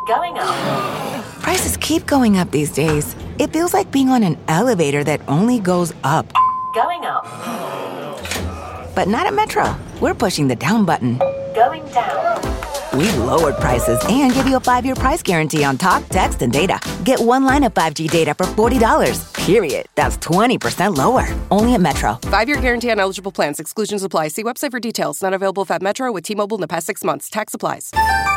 Going up. Prices keep going up these days. It feels like being on an elevator that only goes up. Going up. But not at Metro. We're pushing the down button. Going down. We've lowered prices and give you a 5-year price guarantee on talk, text, and data. Get one line of 5G data for $40, period. That's 20% lower. Only at Metro. 5-year guarantee on eligible plans. Exclusions apply. See website for details. Not available at Metro with T-Mobile in the past 6 months. Tax applies.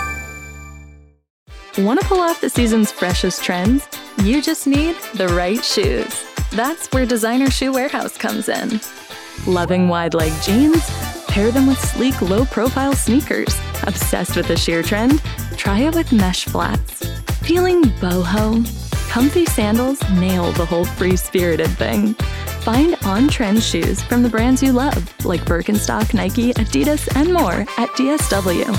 Want to pull off the season's freshest trends? You just need the right shoes. That's where Designer Shoe Warehouse comes in. Loving wide leg jeans? Pair them with sleek, low-profile sneakers. Obsessed with the sheer trend? Try it with mesh flats. Feeling boho? Comfy sandals nail the whole free-spirited thing. Find on-trend shoes from the brands you love, like Birkenstock, Nike, Adidas, and more at DSW.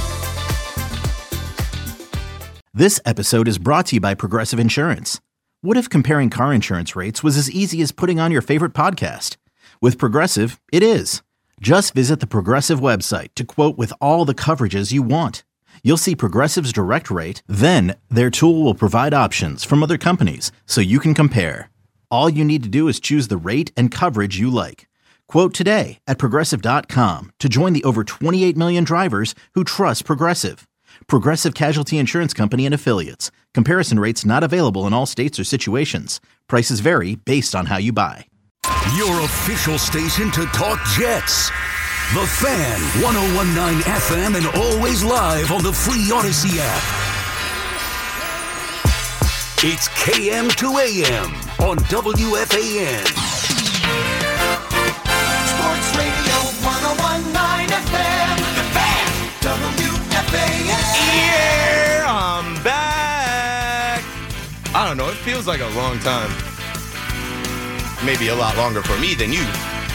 This episode is brought to you by Progressive Insurance. What if comparing car insurance rates was as easy as putting on your favorite podcast? With Progressive, it is. Just visit the Progressive website to quote with all the coverages you want. You'll see Progressive's direct rate, then their tool will provide options from other companies so you can compare. All you need to do is choose the rate and coverage you like. Quote today at Progressive.com to join the over 28 million drivers who trust Progressive. Progressive Casualty Insurance Company and Affiliates. Comparison rates not available in all states or situations. Prices vary based on how you buy. Your official station to talk Jets. The Fan, 101.9 FM and always live on the free Odyssey app. It's KM to AM on WFAN. Sports Radio 101.9 FM. The Fan, WFAN. Yeah, I'm back. I don't know, it feels like a long time. Maybe a lot longer for me than you.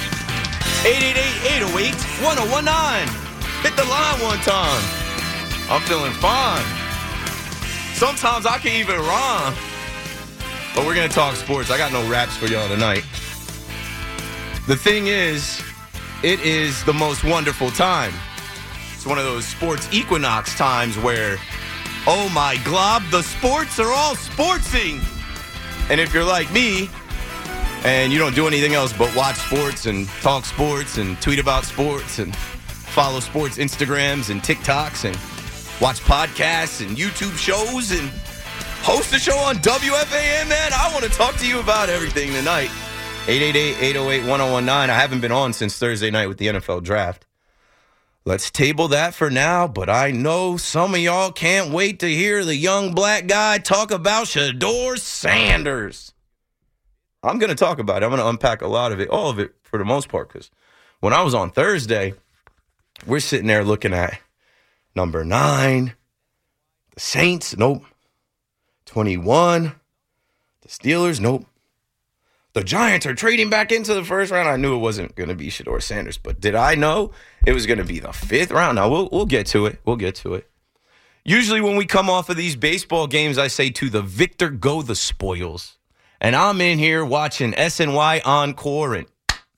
888-808-1019. Hit the line one time. I'm feeling fine. Sometimes I can even rhyme. But we're going to talk sports. I got no raps for y'all tonight. The thing is, it is the most wonderful time. It's one of those sports equinox times where, oh my glob, the sports are all sportsing. And if you're like me, and you don't do anything else but watch sports and talk sports and tweet about sports and follow sports Instagrams and TikToks and watch podcasts and YouTube shows and host a show on WFAN, man, I want to talk to you about everything tonight. 888-808-1019. I haven't been on since Thursday night with the NFL draft. Let's table that for now, but I know some of y'all can't wait to hear the young black guy talk about Shedeur Sanders. I'm going to talk about it. I'm going to unpack a lot of it, all of it for the most part, because when I was on Thursday, we're sitting there looking at number 9, the Saints, nope. 21, the Steelers, nope. The Giants are trading back into the first round. I knew it wasn't going to be Shedeur Sanders, but did I know it was going to be the 5th round? Now, we'll get to it. We'll get to it. Usually when we come off of these baseball games, I say to the victor go the spoils. And I'm in here watching SNY Encore and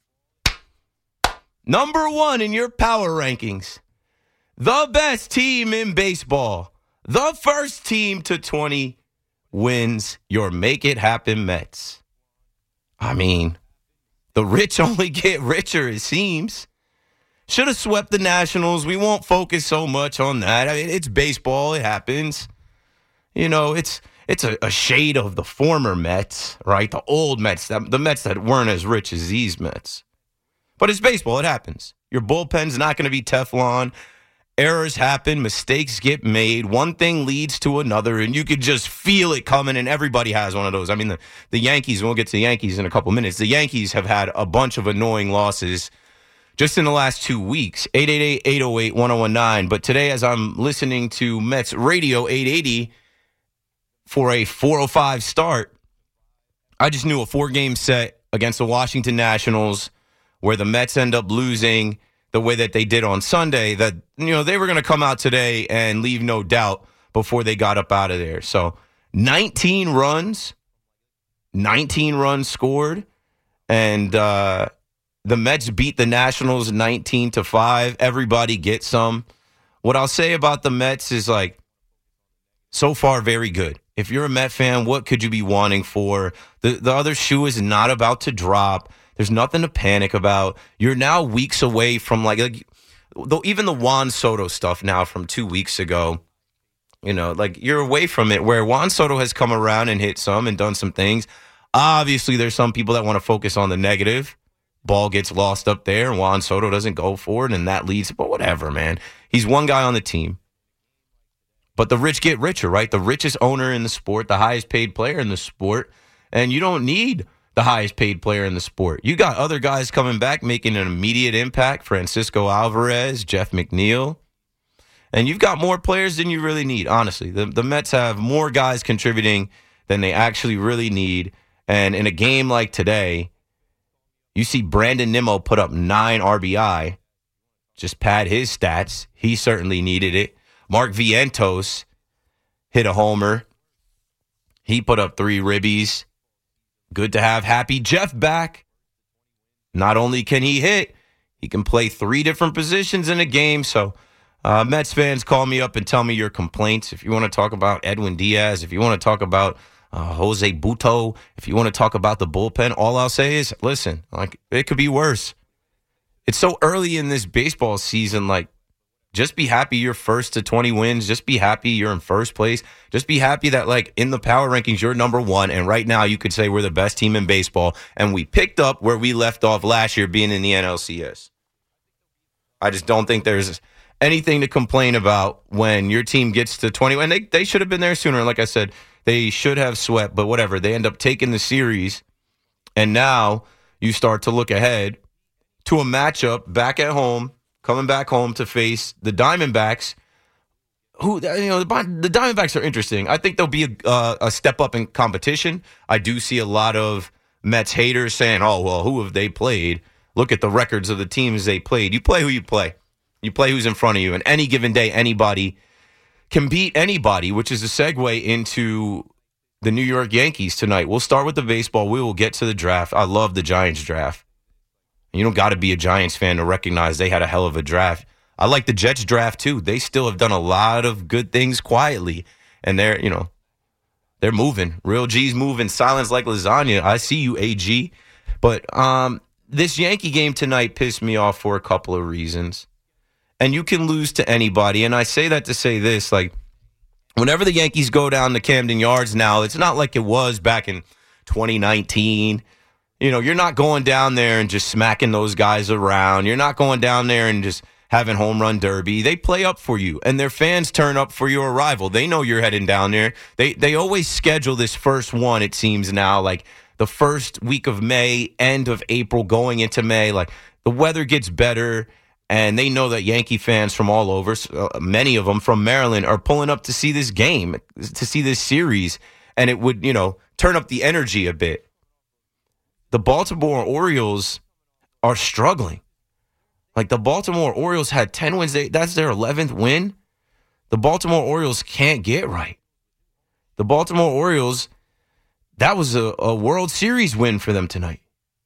number 1 in your power rankings. The best team in baseball. The first team to 20 wins. Your Make It Happen Mets. I mean, the rich only get richer, it seems. Should have swept the Nationals. We won't focus so much on that. I mean, it's baseball. It happens. You know, it's a shade of the former Mets, right? The old Mets, the Mets that weren't as rich as these Mets. But it's baseball. It happens. Your bullpen's not going to be Teflon. Errors happen. Mistakes get made. One thing leads to another, and you could just feel it coming, and everybody has one of those. I mean, the Yankees, and we'll get to the Yankees in a couple minutes, the Yankees have had a bunch of annoying losses just in the last 2 weeks. 888-808-1019. But today, as I'm listening to Mets Radio 880, for a 4:05 start, I just knew a 4-game set against the Washington Nationals where the Mets end up losing the way that they did on Sunday, that, you know, they were going to come out today and leave no doubt before they got up out of there. So 19 runs scored, and the Mets beat the Nationals 19-5. Everybody gets some. What I'll say about the Mets is, like, So far, very good. If you're a Met fan, what could you be wanting for? The other shoe is not about to drop. There's nothing to panic about. You're now weeks away from even the Juan Soto stuff now from 2 weeks ago. You're away from it, where Juan Soto has come around and hit some and done some things. Obviously, there's some people that want to focus on the negative. Ball gets lost up there, and Juan Soto doesn't go for it, and that leads. But whatever, man. He's one guy on the team. But the rich get richer, right? The richest owner in the sport, the highest paid player in the sport, and you don't need the highest paid player in the sport. You got other guys coming back making an immediate impact, Francisco Alvarez, Jeff McNeil, and you've got more players than you really need, honestly. The Mets have more guys contributing than they actually really need, and in a game like today, you see Brandon Nimmo put up 9 RBI, just pad his stats. He certainly needed it. Mark Vientos hit a homer. He put up 3 ribbies. Good to have Happy Jeff back. Not only can he hit, he can play 3 different positions in a game. So Mets fans, call me up and tell me your complaints. If you want to talk about Edwin Diaz, if you want to talk about Jose Butto, if you want to talk about the bullpen, all I'll say is, listen, it could be worse. It's so early in this baseball season, just be happy you're first to 20 wins. Just be happy you're in first place. Just be happy that, in the power rankings, you're number 1. And right now, you could say we're the best team in baseball. And we picked up where we left off last year, being in the NLCS. I just don't think there's anything to complain about when your team gets to 20. And they should have been there sooner. Like I said, they should have swept. But whatever. They end up taking the series. And now you start to look ahead to a matchup back at home. Coming back home to face the Diamondbacks, who, the Diamondbacks are interesting. I think they'll be a step up in competition. I do see a lot of Mets haters saying, oh, well, who have they played? Look at the records of the teams they played. You play who you play. You play who's in front of you. And any given day, anybody can beat anybody, which is a segue into the New York Yankees tonight. We'll start with the baseball. We will get to the draft. I love the Giants draft. You don't got to be a Giants fan to recognize they had a hell of a draft. I like the Jets draft, too. They still have done a lot of good things quietly. And they're moving. Real G's moving. Silence like lasagna. I see you, AG. But this Yankee game tonight pissed me off for a couple of reasons. And you can lose to anybody. And I say that to say this. Whenever the Yankees go down to Camden Yards now, it's not like it was back in 2019. You're not going down there and just smacking those guys around. You're not going down there and just having home run derby. They play up for you, and their fans turn up for your arrival. They know you're heading down there. They always schedule this first one, it seems now, the first week of May, end of April, going into May. The weather gets better, and they know that Yankee fans from all over, many of them from Maryland, are pulling up to see this game, to see this series, and it would, turn up the energy a bit. The Baltimore Orioles are struggling. The Baltimore Orioles had 10 wins. That's their 11th win. The Baltimore Orioles can't get right. The Baltimore Orioles, that was a World Series win for them tonight.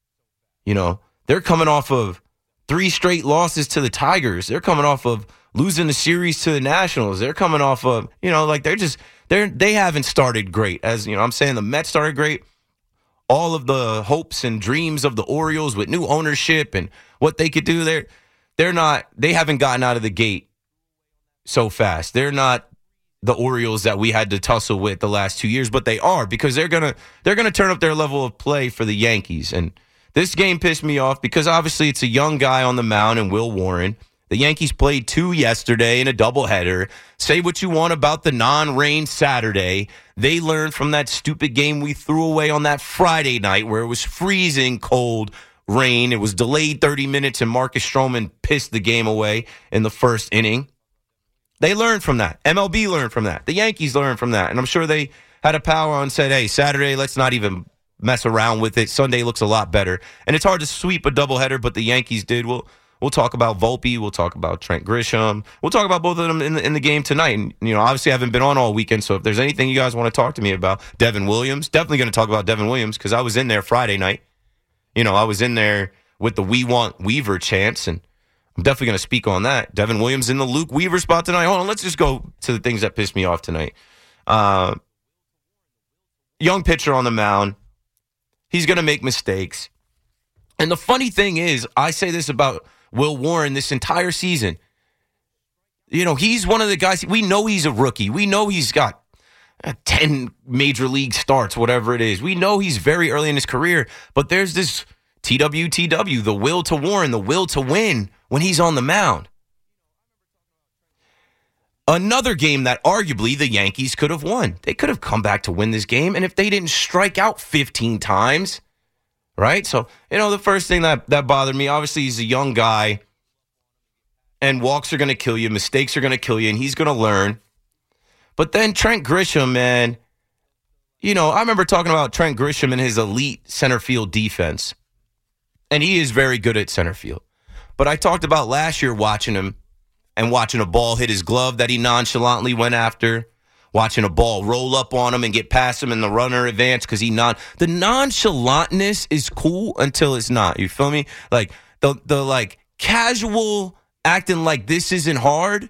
They're coming off of 3 straight losses to the Tigers. They're coming off of losing the series to the Nationals. They're coming off of, they haven't started great. As, I'm saying the Mets started great. All of the hopes and dreams of the Orioles with new ownership and what they could do there, they haven't gotten out of the gate so fast. They're not the Orioles that we had to tussle with the last 2 years, but they are, because they're gonna turn up their level of play for the Yankees. And this game pissed me off because obviously it's a young guy on the mound in Will Warren. The Yankees played 2 yesterday in a doubleheader. Say what you want about the non-rain Saturday. They learned from that stupid game we threw away on that Friday night where it was freezing cold rain. It was delayed 30 minutes and Marcus Stroman pissed the game away in the first inning. They learned from that. MLB learned from that. The Yankees learned from that. And I'm sure they had a power and said, hey, Saturday, let's not even mess around with it. Sunday looks a lot better. And it's hard to sweep a doubleheader, but the Yankees did. We'll talk about Volpe. We'll talk about Trent Grisham. We'll talk about both of them in the game tonight. And, obviously I haven't been on all weekend, so if there's anything you guys want to talk to me about, Devin Williams, definitely going to talk about Devin Williams because I was in there Friday night. I was in there with the We Want Weaver chants, and I'm definitely going to speak on that. Devin Williams in the Luke Weaver spot tonight. Hold on, let's just go to the things that pissed me off tonight. Young pitcher on the mound. He's going to make mistakes. And the funny thing is, I say this about Will Warren this entire season. He's one of the guys, we know he's a rookie. We know he's got 10 major league starts, whatever it is. We know he's very early in his career, but there's this TWTW, the will to Warren, the will to win when he's on the mound. Another game that arguably the Yankees could have won. They could have come back to win this game, and if they didn't strike out 15 times, right? So, the first thing that bothered me, obviously he's a young guy, and walks are going to kill you, mistakes are going to kill you, and he's going to learn. But then Trent Grisham, man, I remember talking about Trent Grisham and his elite center field defense, and he is very good at center field. But I talked about last year watching him, and watching a ball hit his glove that he nonchalantly went after, watching a ball roll up on him and get past him and the runner advance because the nonchalantness is cool until it's not. You feel me? Like the like casual acting like this isn't hard.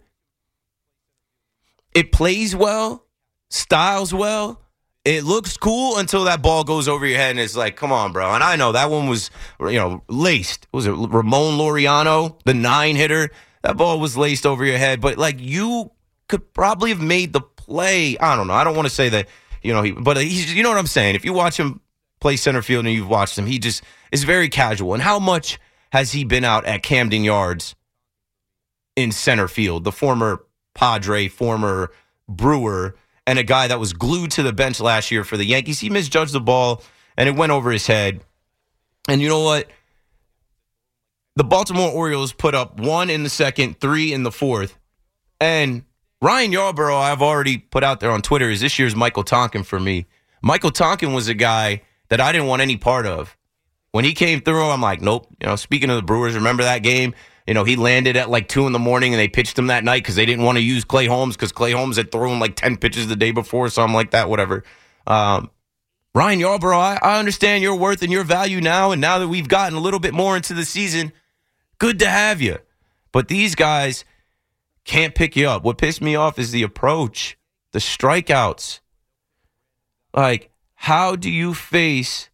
It plays well, styles well. It looks cool until that ball goes over your head and it's like, come on, bro. And I know that one was, laced. Was it Ramon Laureano, the 9-hitter? That ball was laced over your head, but you could probably have made the play. I don't know. I don't want to say that, but he's, you know what I'm saying? If you watch him play center field and you've watched him, he just is very casual. And how much has he been out at Camden Yards in center field? The former Padre, former Brewer, and a guy that was glued to the bench last year for the Yankees. He misjudged the ball, and it went over his head. And you know what? The Baltimore Orioles put up 1 in the second, 3 in the fourth. And Ryan Yarbrough, I've already put out there on Twitter, is this year's Michael Tonkin for me. Michael Tonkin was a guy that I didn't want any part of. When he came through, I'm like, nope. Speaking of the Brewers, remember that game? He landed at like 2 in the morning and they pitched him that night because they didn't want to use Clay Holmes because Clay Holmes had thrown like 10 pitches the day before, something like that, whatever. Ryan Yarbrough, I understand your worth and your value now, and now that we've gotten a little bit more into the season, good to have you. But these guys can't pick you up. What pissed me off is the approach, the strikeouts. Like, how do you face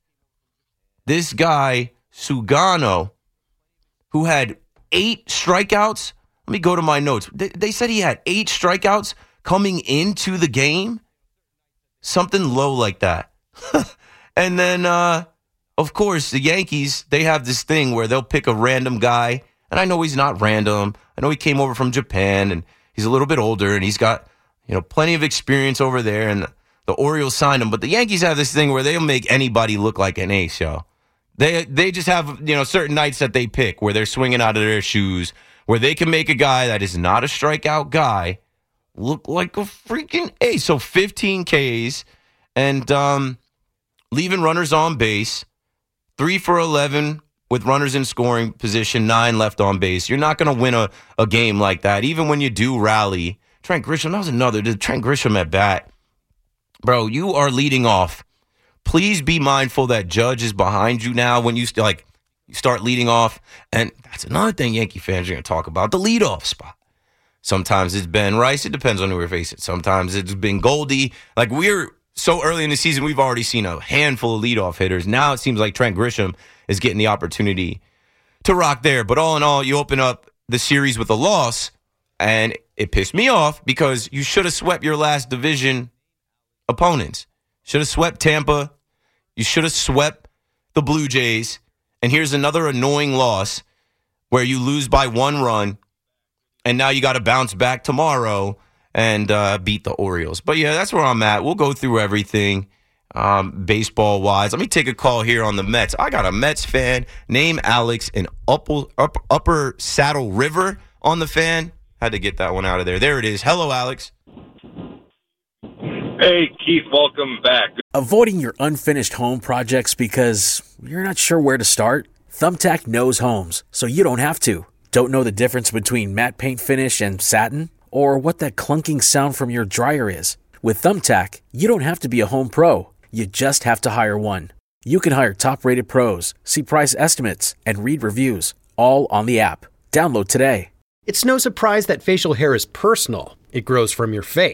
this guy, Sugano, who had 8 strikeouts? Let me go to my notes. They said he had 8 strikeouts coming into the game. Something low like that. And then, of course, the Yankees, they have this thing where they'll pick a random guy. And I know he's not random. I know he came over from Japan, and he's a little bit older, and he's got, plenty of experience over there. And the Orioles signed him. But the Yankees have this thing where they'll make anybody look like an ace, yo. They just have, certain nights that they pick where they're swinging out of their shoes, where they can make a guy that is not a strikeout guy look like a freaking ace. So 15 Ks and leaving runners on base, 3 for 11 with runners in scoring position, 9 left on base. You're not going to win a game like that, even when you do rally. Trent Grisham, that was another. Trent Grisham at bat. Bro, you are leading off. Please be mindful that Judge is behind you now when you start leading off. And that's another thing Yankee fans are going to talk about, the leadoff spot. Sometimes it's Ben Rice. It depends on who we're facing. Sometimes it's been Goldie. Like, we're so early in the season, we've already seen a handful of leadoff hitters. Now it seems like Trent Grisham is getting the opportunity to rock there. But all in all, you open up the series with a loss, and it pissed me off because you should have swept your last division opponents. Should have swept Tampa. You should have swept the Blue Jays. And here's another annoying loss where you lose by 1 run, and now you got to bounce back tomorrow and beat the Orioles. But, yeah, that's where I'm at. We'll go through everything baseball-wise. Let me take a call here on the Mets. I got a Mets fan named Alex in Upper Saddle River on the fan. Had to get that one out of there. There it is. Hello, Alex. Hey, Keith, welcome back. Avoiding your unfinished home projects because you're not sure where to start? Thumbtack knows homes, so you don't have to. Don't know the difference between matte paint finish and satin? Or what that clunking sound from your dryer is? With Thumbtack, you don't have to be a home pro. You just have to hire one. You can hire top-rated pros, see price estimates, and read reviews, all on the app. Download today. It's no surprise that facial hair is personal. It grows from your face.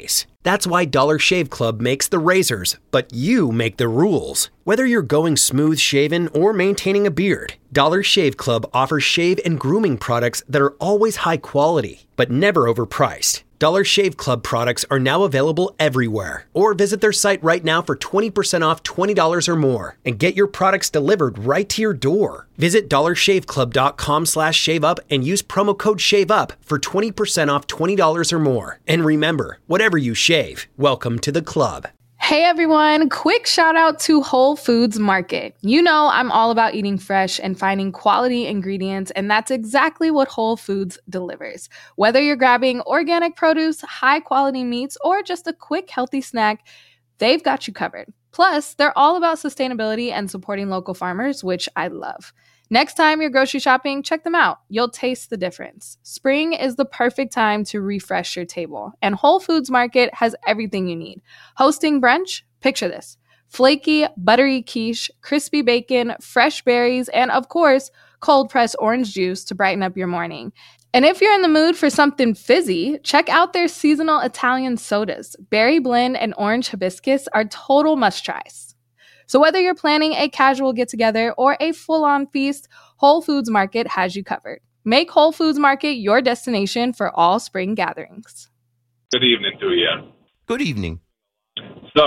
That's why Dollar Shave Club makes the razors, but you make the rules. Whether you're going smooth shaven or maintaining a beard, Dollar Shave Club offers shave and grooming products that are always high quality, but never overpriced. Dollar Shave Club products are now available everywhere. Or visit their site right now for 20% off $20 or more and get your products delivered right to your door. Visit dollarshaveclub.com/shaveup and use promo code SHAVEUP for 20% off $20 or more. And remember, whatever you shave, welcome to the club. Hey everyone, quick shout out to Whole Foods Market. You know I'm all about eating fresh and finding quality ingredients, and that's exactly what Whole Foods delivers. Whether you're grabbing organic produce, high quality meats, or just a quick healthy snack, they've got you covered. Plus, they're all about sustainability and supporting local farmers, which I love. Next time you're grocery shopping, check them out. You'll taste the difference. Spring is the perfect time to refresh your table, and Whole Foods Market has everything you need. Hosting brunch? Picture this. Flaky, buttery quiche, crispy bacon, fresh berries, and of course, cold-pressed orange juice to brighten up your morning. And if you're in the mood for something fizzy, check out their seasonal Italian sodas. Berry blend and orange hibiscus are total must-tries. So whether you're planning a casual get-together or a full-on feast, Whole Foods Market has you covered. Make Whole Foods Market your destination for all spring gatherings. Good evening to you. Good evening. So,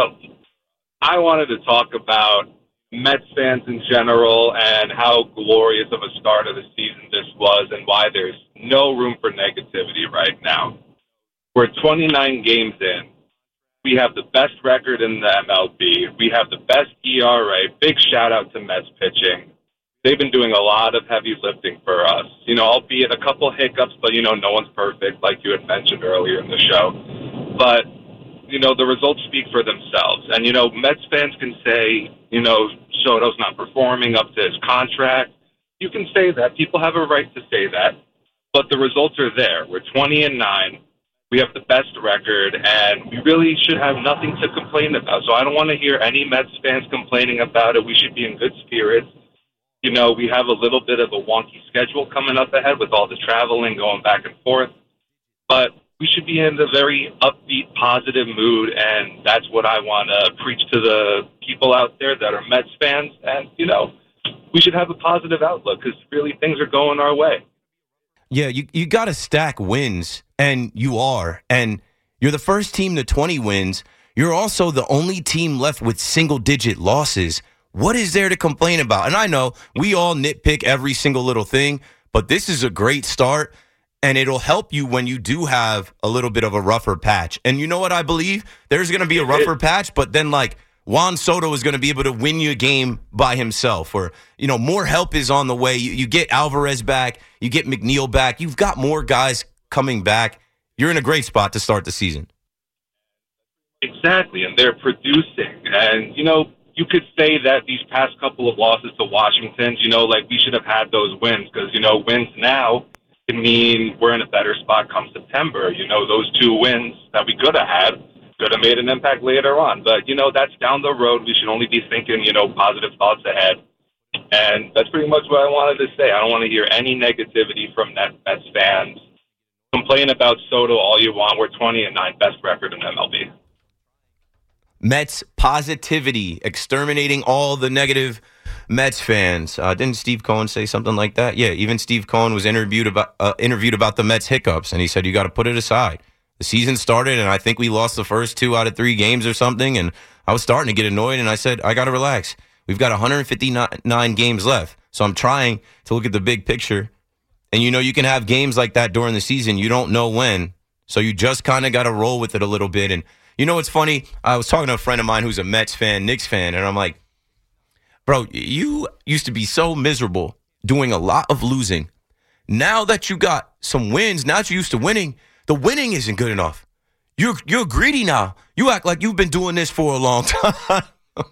I wanted to talk about Mets fans in general and how glorious of a start of the season this was and why there's no room for negativity right now. We're 29 games in. We have the best record in the MLB. We have the best ERA. Big shout-out to Mets pitching. They've been doing a lot of heavy lifting for us. You know, albeit a couple hiccups, but, you know, no one's perfect, like you had mentioned earlier in the show. But, you know, the results speak for themselves. And, you know, Mets fans can say, you know, Soto's not performing up to his contract. You can say that. People have a right to say that. But the results are there. We're 20-9. We have the best record, and we really should have nothing to complain about. So I don't want to hear any Mets fans complaining about it. We should be in good spirits. You know, we have a little bit of a wonky schedule coming up ahead with all the traveling going back and forth. But we should be in a very upbeat, positive mood, and that's what I want to preach to the people out there that are Mets fans. And, you know, we should have a positive outlook because really things are going our way. Yeah, you got to stack wins, and you are. And you're the first team to 20 wins. You're also the only team left with single-digit losses. What is there to complain about? And I know we all nitpick every single little thing, but this is a great start, and it'll help you when you do have a little bit of a rougher patch. And you know what I believe? There's going to be a rougher patch, but then, like, Juan Soto is going to be able to win you a game by himself, or, you know, more help is on the way. You get Alvarez back, you get McNeil back. You've got more guys coming back. You're in a great spot to start the season. Exactly, and they're producing. And, you know, you could say that these past couple of losses to Washington, you know, like we should have had those wins because, you know, wins now can mean we're in a better spot come September. You know, those 2 wins that we could have had could have made an impact later on. But, you know, that's down the road. We should only be thinking, you know, positive thoughts ahead. And that's pretty much what I wanted to say. I don't want to hear any negativity from Mets fans. Complain about Soto all you want. We're 20-9, best record in MLB. Mets positivity, exterminating all the negative Mets fans. Didn't Steve Cohen say something like that? Yeah, even Steve Cohen was interviewed about the Mets hiccups, and he said, you got to put it aside. The season started, and I think we lost the first 2 out of 3 games or something, and I was starting to get annoyed, and I said, I got to relax. We've got 159 games left, so I'm trying to look at the big picture. And, you know, you can have games like that during the season. You don't know when, so you just kind of got to roll with it a little bit. And, you know what's funny? I was talking to a friend of mine who's a Mets fan, Knicks fan, and I'm like, bro, you used to be so miserable doing a lot of losing. Now that you got some wins, now that you're used to winning, the winning isn't good enough. You're greedy now. You act like you've been doing this for a long time.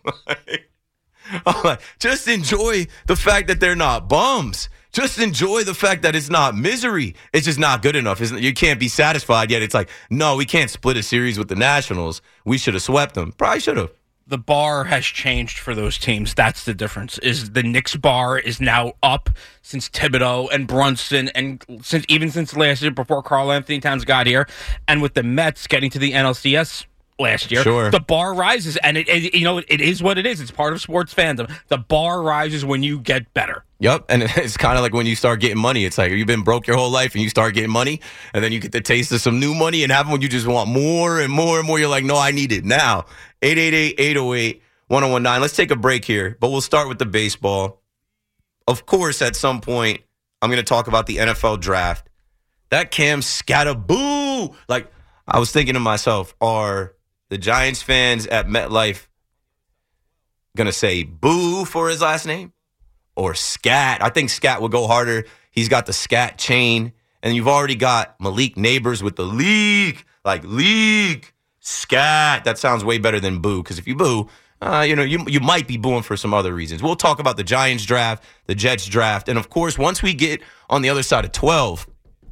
I'm like, just enjoy the fact that they're not bums. Just enjoy the fact that it's not misery. It's just not good enough. You can't be satisfied yet. It's like, no, we can't split a series with the Nationals. We should have swept them. Probably should have. The bar has changed for those teams. That's the difference. Is the Knicks bar is now up since Thibodeau and Brunson, and since last year before Karl Anthony Towns got here, and with the Mets getting to the NLCS, last year. Sure. The bar rises, and it is what it is. It's part of sports fandom. The bar rises when you get better. Yep, and it's kind of like when you start getting money. It's like you've been broke your whole life and you start getting money, and then you get the taste of some new money, and having when you just want more and more and more. You're like, no, I need it now. 888-808-1019. Let's take a break here, but we'll start with the baseball. Of course, at some point, I'm going to talk about the NFL draft. That Cam Scatterboo, like, I was thinking to myself, are the Giants fans at MetLife going to say boo for his last name? Or Scat? I think Scat will go harder. He's got the Scat chain. And you've already got Malik Neighbors with the leak. Like, leak, Scat. That sounds way better than boo. Because if you boo, you might be booing for some other reasons. We'll talk about the Giants draft, the Jets draft. And, of course, once we get on the other side of 12,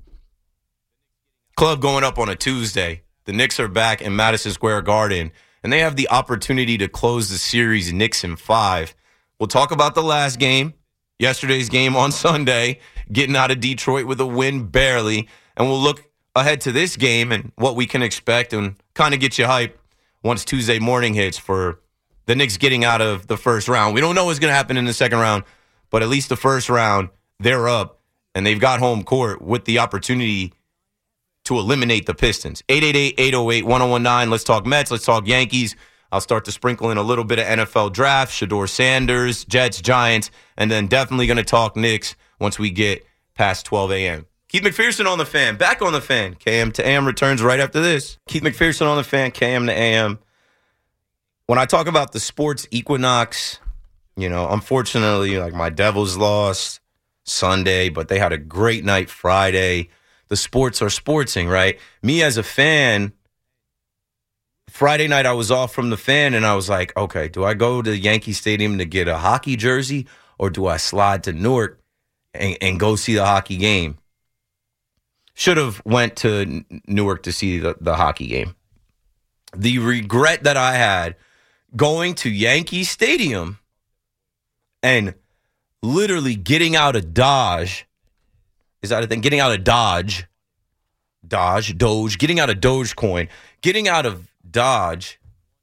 club going up on a Tuesday. The Knicks are back in Madison Square Garden. And they have the opportunity to close the series Knicks in 5. We'll talk about the last game, yesterday's game on Sunday, getting out of Detroit with a win barely. And we'll look ahead to this game and what we can expect and kind of get you hyped once Tuesday morning hits for the Knicks getting out of the first round. We don't know what's going to happen in the second round, but at least the first round, they're up, and they've got home court with the opportunity to eliminate the Pistons. 888-808-1019. Let's talk Mets. Let's talk Yankees. I'll start to sprinkle in a little bit of NFL draft, Shedeur Sanders, Jets, Giants, and then definitely going to talk Knicks once we get past 12 a.m. Keith McPherson on the Fan, back on the Fan. KM to AM returns right after this. Keith McPherson on the Fan, KM to AM. When I talk about the sports equinox, unfortunately, like my Devils lost Sunday, but they had a great night Friday. The sports are sportsing, right? Me as a fan, Friday night I was off from the Fan, and I was like, okay, do I go to Yankee Stadium to get a hockey jersey, or do I slide to Newark and go see the hockey game? Should have went to Newark to see the hockey game. The regret that I had going to Yankee Stadium and literally getting out of Dodge. Is that a thing? Getting out of Doge, getting out of Dogecoin, getting out of Dodge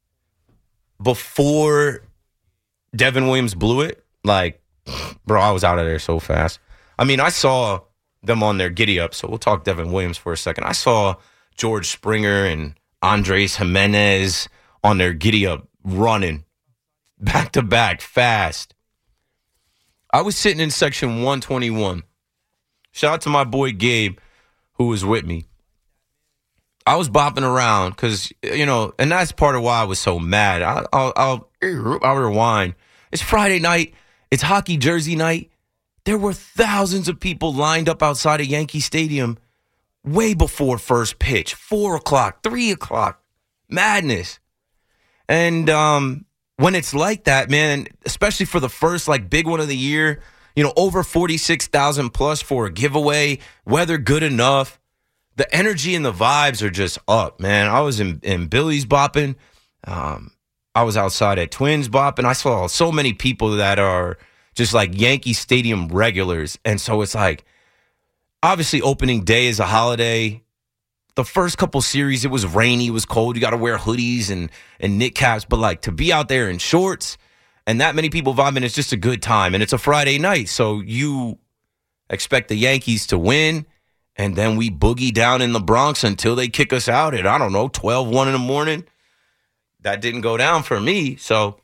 before Devin Williams blew it. Like, bro, I was out of there so fast. I mean, I saw them on their giddy up, so we'll talk Devin Williams for a second. I saw George Springer and Andres Jimenez on their giddy up running back to back fast. I was sitting in section 121. Shout out to my boy Gabe, who was with me. I was bopping around because, and that's part of why I was so mad. I'll rewind. It's Friday night. It's hockey jersey night. There were thousands of people lined up outside of Yankee Stadium way before first pitch, 4 o'clock, 3 o'clock. Madness. And when it's like that, man, especially for the first big one of the year, over 46,000 plus for a giveaway, weather good enough. The energy and the vibes are just up, man. I was in Billy's bopping. I was outside at Twins bopping. I saw so many people that are just like Yankee Stadium regulars. And so it's like, obviously opening day is a holiday. The first couple series, it was rainy, it was cold. You got to wear hoodies and knit caps. But to be out there in shorts and that many people vibing, it's just a good time. And it's a Friday night. So you expect the Yankees to win. And then we boogie down in the Bronx until they kick us out at, 12-1 in the morning. That didn't go down for me. So,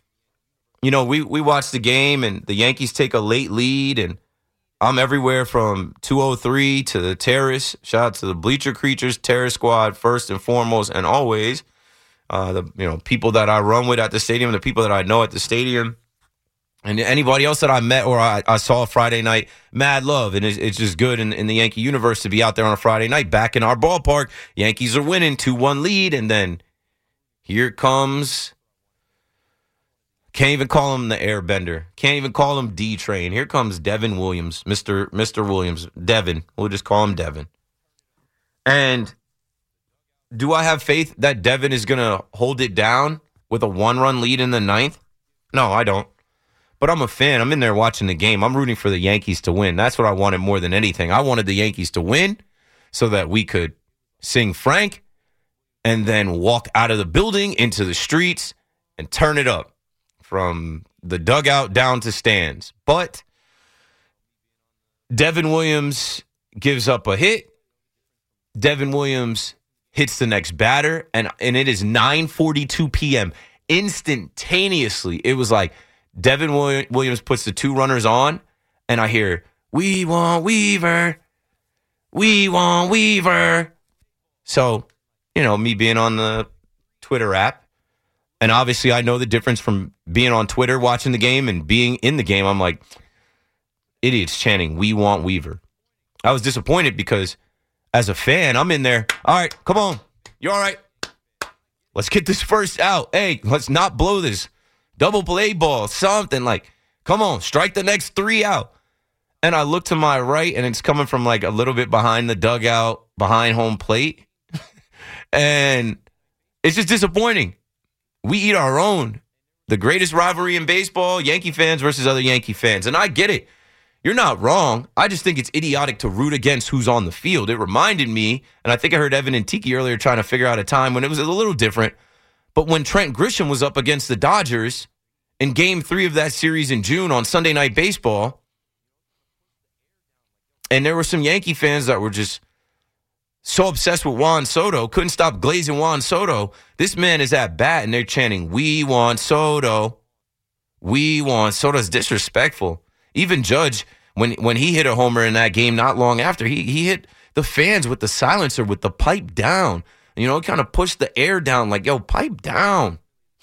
we watched the game, and the Yankees take a late lead, and I'm everywhere from 203 to the terrace. Shout out to the Bleacher Creatures Terrace Squad, first and foremost, and always. The people that I run with at the stadium, the people that I know at the stadium. And anybody else that I met or I saw Friday night, mad love. And it's just good in the Yankee universe to be out there on a Friday night back in our ballpark. Yankees are winning 2-1 lead. And then here comes, can't even call him the Airbender. Can't even call him D-Train. Here comes Devin Williams, Mr. Williams. Devin. We'll just call him Devin. And do I have faith that Devin is going to hold it down with a 1-run lead in the 9th? No, I don't. But I'm a fan. I'm in there watching the game. I'm rooting for the Yankees to win. That's what I wanted more than anything. I wanted the Yankees to win so that we could sing Frank and then walk out of the building into the streets and turn it up from the dugout down to stands. But Devin Williams gives up a hit. Devin Williams hits the next batter, and it is 9:42 p.m. Instantaneously, it was like Devin Williams puts the 2 runners on, and I hear, "We want Weaver. We want Weaver." So, me being on the Twitter app, and obviously I know the difference from being on Twitter watching the game and being in the game. I'm like, idiots chanting, "We want Weaver." I was disappointed because as a fan, I'm in there. All right, come on. You all right? Let's get this first out. Hey, let's not blow this. Double play ball, something like, come on, strike the next 3 out. And I look to my right, and it's coming from like a little bit behind the dugout, behind home plate. And it's just disappointing. We eat our own. The greatest rivalry in baseball, Yankee fans versus other Yankee fans. And I get it. You're not wrong. I just think it's idiotic to root against who's on the field. It reminded me, and I think I heard Evan and Tiki earlier trying to figure out a time when it was a little different. But when Trent Grisham was up against the Dodgers in Game 3 of that series in June on Sunday Night Baseball, and there were some Yankee fans that were just so obsessed with Juan Soto, couldn't stop glazing Juan Soto. This man is at bat, and they're chanting, "We want Soto. We want Soto." It's disrespectful. Even Judge, when he hit a homer in that game not long after, he hit the fans with the silencer, with the pipe down. Kind of pushed the air down like, yo, pipe down.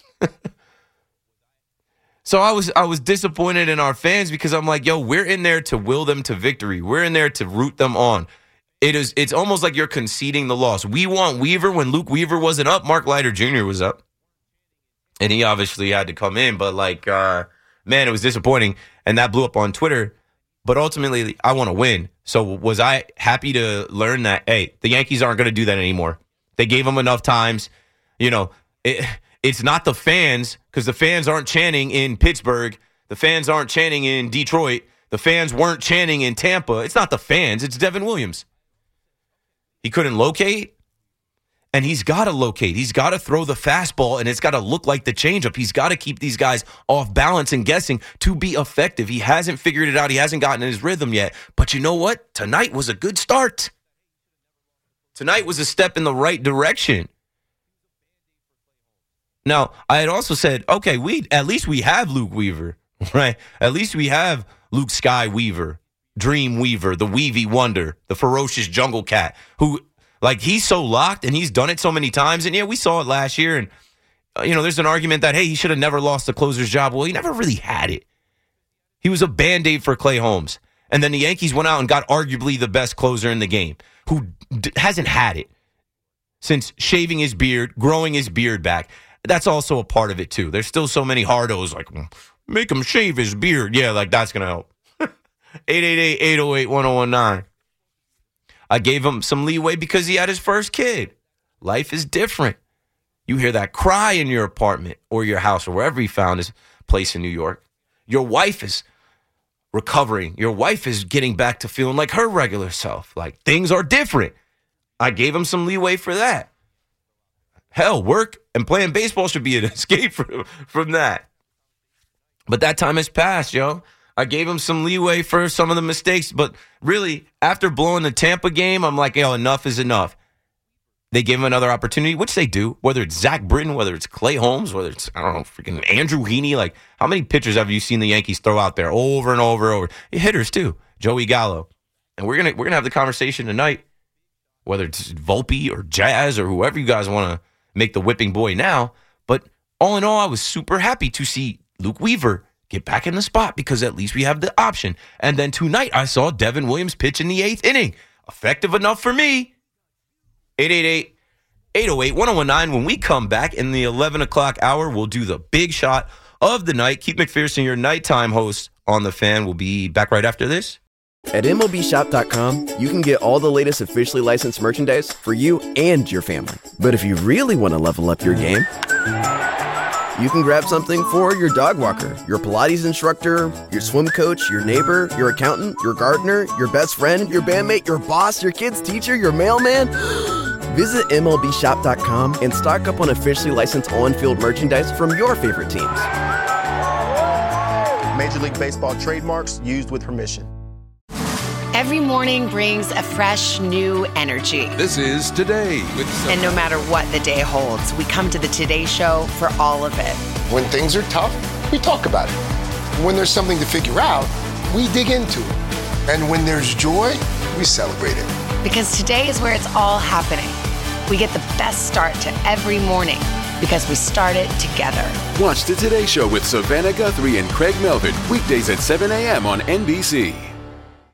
So I was disappointed in our fans because I'm like, yo, we're in there to will them to victory. We're in there to root them on. It's almost like you're conceding the loss. We want Weaver. When Luke Weaver wasn't up, Mark Leiter Jr. was up. And he obviously had to come in. But, man, it was disappointing. And that blew up on Twitter. But ultimately, I want to win. So was I happy to learn that, hey, the Yankees aren't going to do that anymore. They gave them enough times. It's not the fans, because the fans aren't chanting in Pittsburgh. The fans aren't chanting in Detroit. The fans weren't chanting in Tampa. It's not the fans. It's Devin Williams. He couldn't locate, and he's got to locate. He's got to throw the fastball, and it's got to look like the changeup. He's got to keep these guys off balance and guessing to be effective. He hasn't figured it out. He hasn't gotten in his rhythm yet. But you know what? Tonight was a good start. Tonight was a step in the right direction. Now, I had also said, okay, at least we have Luke Weaver, right? At least we have Luke Sky Weaver, Dream Weaver, the Weavy Wonder, the ferocious jungle cat, who, he's so locked and he's done it so many times. And, yeah, we saw it last year. And, there's an argument that, hey, he should have never lost the closer's job. Well, he never really had it. He was a Band-Aid for Clay Holmes. And then the Yankees went out and got arguably the best closer in the game, who hasn't had it since shaving his beard, growing his beard back. That's also a part of it, too. There's still so many hardos, make him shave his beard. Yeah, that's going to help. 888-808-1019. I gave him some leeway because he had his first kid. Life is different. You hear that cry in your apartment or your house or wherever he found his place in New York. Your wife is recovering. Your wife is getting back to feeling like her regular self. Things are different. I gave him some leeway for that. Hell, work and playing baseball should be an escape from that. But that time has passed, yo. I gave him some leeway for some of the mistakes. But really, after blowing the Tampa game, I'm like, yo, enough is enough. They gave him another opportunity, which they do, whether it's Zach Britton, whether it's Clay Holmes, whether it's, freaking Andrew Heaney. How many pitchers have you seen the Yankees throw out there over and over and over? Hitters, too. Joey Gallo. And we're gonna have the conversation tonight, whether it's Volpe or Jazz or whoever you guys want to make the whipping boy now. But all in all, I was super happy to see Luke Weaver get back in the spot because at least we have the option. And then tonight, I saw Devin Williams pitch in the 8th inning. Effective enough for me. 888-808-1019. When we come back in the 11 o'clock hour, we'll do the big shot of the night. Keith McPherson, your nighttime host on The Fan, will be back right after this. At MLBshop.com, you can get all the latest officially licensed merchandise for you and your family. But if you really want to level up your game, you can grab something for your dog walker, your Pilates instructor, your swim coach, your neighbor, your accountant, your gardener, your best friend, your bandmate, your boss, your kid's teacher, your mailman. Visit MLBshop.com and stock up on officially licensed on-field merchandise from your favorite teams. Major League Baseball trademarks used with permission. Every morning brings a fresh, new energy. This is Today with And no matter what the day holds, we come to the Today Show for all of it. When things are tough, we talk about it. When there's something to figure out, we dig into it. And when there's joy, we celebrate it. Because today is where it's all happening. We get the best start to every morning because we start it together. Watch the Today Show with Savannah Guthrie and Craig Melvin weekdays at 7 a.m. on NBC.